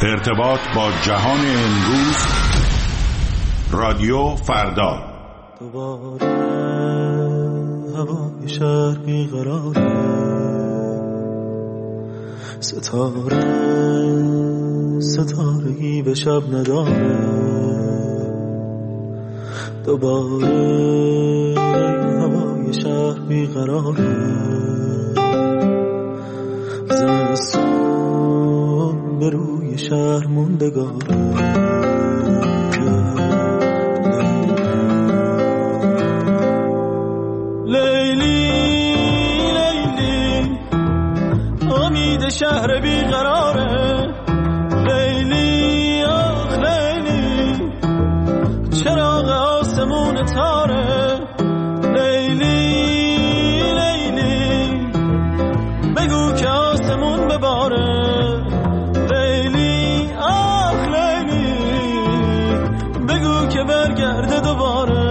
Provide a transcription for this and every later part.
ارتباط با جهان امروز. رادیو فردا. دوباره هوای شهر بیقراره، ستاره‌ای به شب نداره. دوباره هوای شهر بیقراره، زمستون به روی شهر موندگاره. شهر بیقراره، لیلی آخ لیلی، چراغ آسمون تاره. لیلی لیلی، بگو که آسمون بباره. لیلی آخ لیلی، بگو که برگرده دوباره.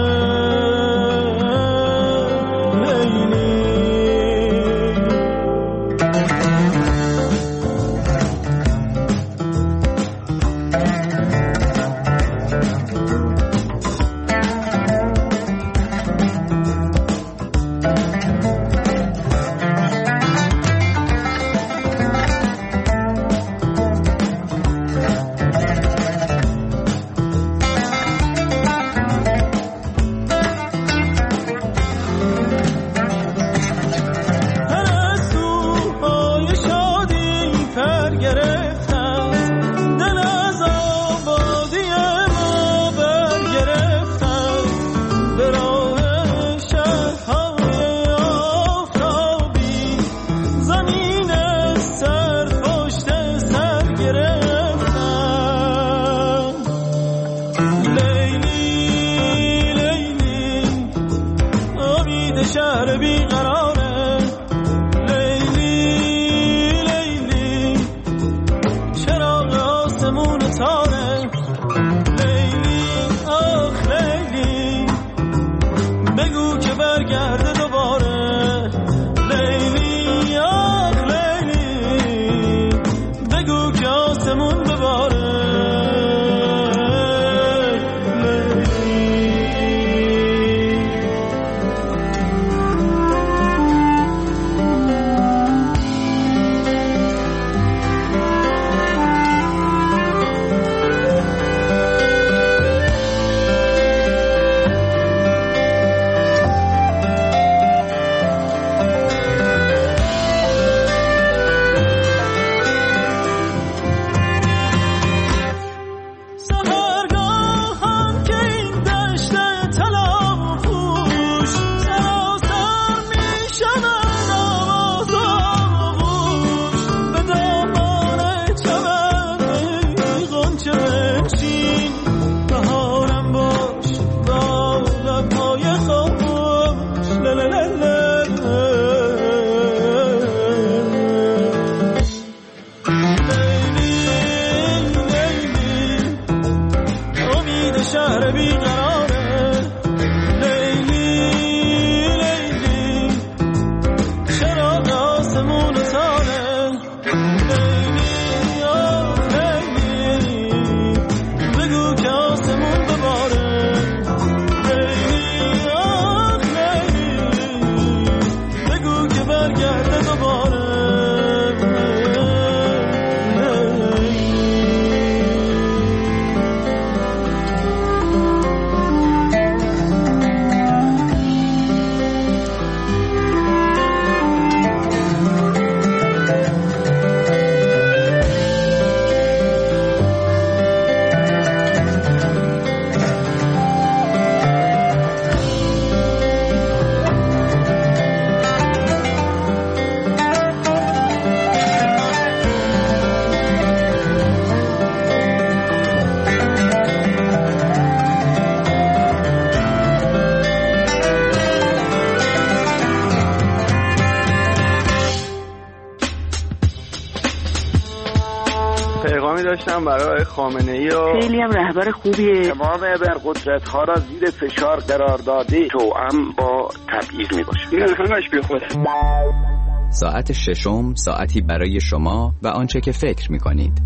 داشتم برای خامنه‌ای و خیلی هم رهبر خوبیه. تمام ابرقدرت‌ها را زیر فشار قرار داده توأم با تبعیض میباشه. این همش بیخوده. ساعت ششم، ساعتی برای شما و آنچه که فکر میکنید.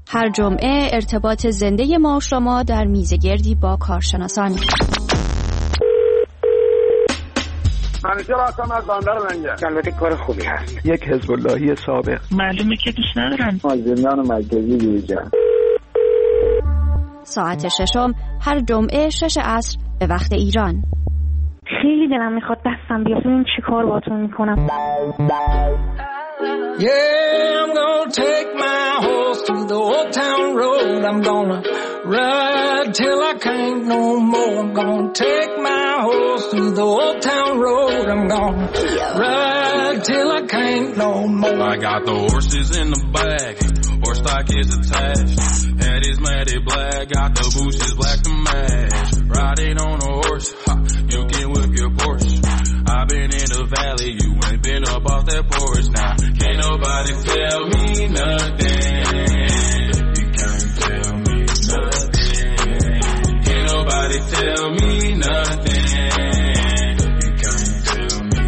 هر جمعه ارتباط زنده ما و شما در میزگردی با کارشناسان. همیشه راستم از بندر لنگه. البته کار خوبی هست. یک حزب اللهی سابق. معلومه که دوست ندارن. مازندران مرکزی دیوجان. ساعت 6 هر جمعه 6 عصر به وقت ایران. خیلی دلم میخواد دستم بیاد ببینم چی کار باهاتون میکنم. Yeah, I'm gonna take my horse through the old town road. I'm gonna ride till I can't no more. I'm gonna take my horse through the old town road. I'm gonna ride till I can't no more. I got the horses in the back, horse stock is attached. Head is matted black, got the bushes black to match. Riding on a horse, ha, you can whip your Porsche. I've been in the valley, you ain't been up off that porch. Now, can't nobody tell me nothing. You can't tell me nothing. Can't nobody tell me nothing. You can't tell me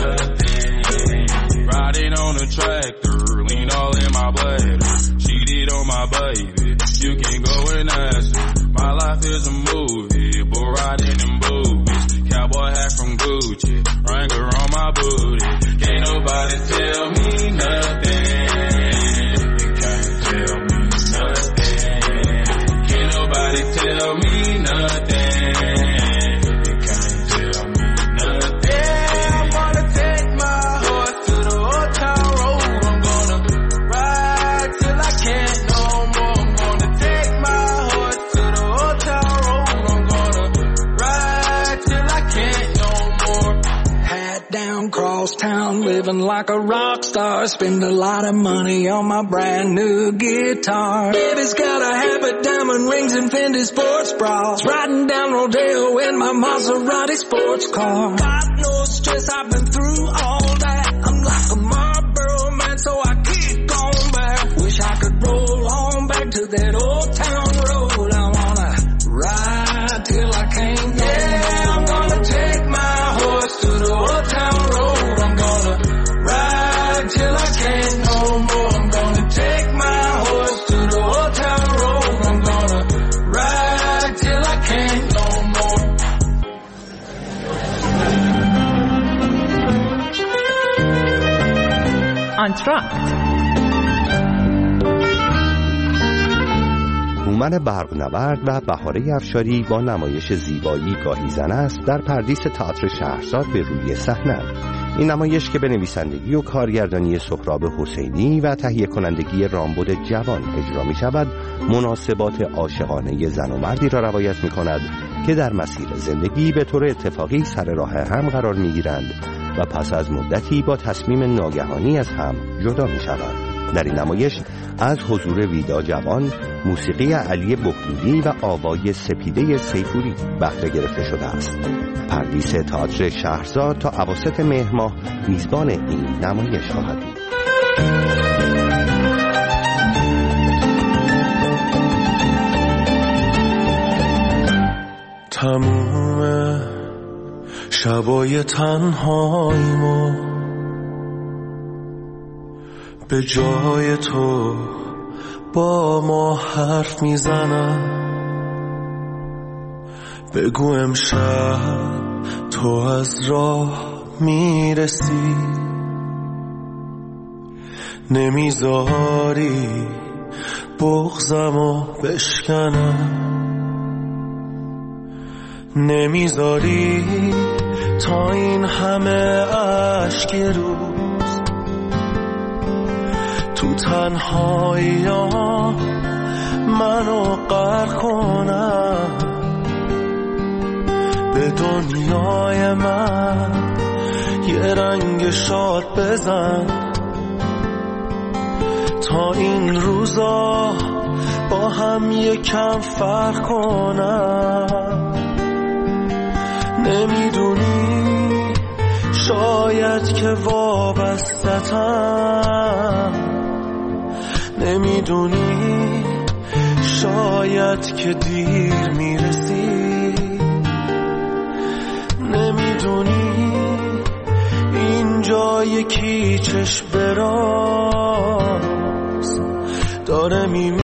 nothing. Riding on a tractor, lean all in my bladder. Cheated on my baby, you can go and ask her. My life is a movie, bull riding in boobies. Cowboy hat from Gucci, Wrangler on my booty. Can't nobody tell me nothing. You can't tell me nothing. Can't nobody tell me nothing. You can't tell me nothing. Yeah, I'm gonna take my horse to the old town road. I'm gonna ride till I can't no more. I'm gonna take my horse to the old town road. I'm gonna ride till I can't no more. Hat down, cross town, living like a rock star. Spend a lot of money on my brand new guitar. Baby's got a habit, diamond rings and Fendi sports bras. Riding down Rodeo in my Maserati sports car. Got no stress, I've been through all that. I'm like a Marlboro man, so I keep going back. Wish I could roll on back to that old town road. I wanna ride till I can't no more. Yeah, I'm gonna take my horse to the old town road. I'm gonna ride till I can't no more. I'm gonna take my horse to the old town road. I'm gonna ride till I can't no more. آنتراکت. هومن برق‌نورد و بهاره افشاری با نمایش زیبایی گاهی زن است در پردیس تئاتر شهرزاد به روی صحنه. این نمایش که به نویسندگی و کارگردانی سهراب حسینی و تهیه کنندگی رامبد جوان اجرا می شود، مناسبات عاشقانه زن و مردی را روایت می کند که در مسیر زندگی به طور اتفاقی سر راه هم قرار می گیرند و پس از مدتی با تصمیم ناگهانی از هم جدا می شوند. در این نمایش از حضور ویدا جوان، موسیقی علی بهلولی و آوای سپیده سیفوری بهره گرفته شده است. پردیس تئاتر شهرزاد تا اواسط مهر ماه میزبان این نمایش خواهد بود. تموم شبای تنهاییمو به جای تو با ما حرف میزنم. بگو امشب تو از راه میرسی، نمیذاری بغضمو بشکنم، نمیذاری تا این همه اشک روز تو تنهایی‌ها منو غرق کنم. به دنیای من یه رنگ شاد بزن تا این روزا با هم یکم فرق کنم. نمیدونی شاید که وابسته‌ام، نمیدونی شاید که دیر میرسی، نمیدونی اینجا یکی چشم براز داره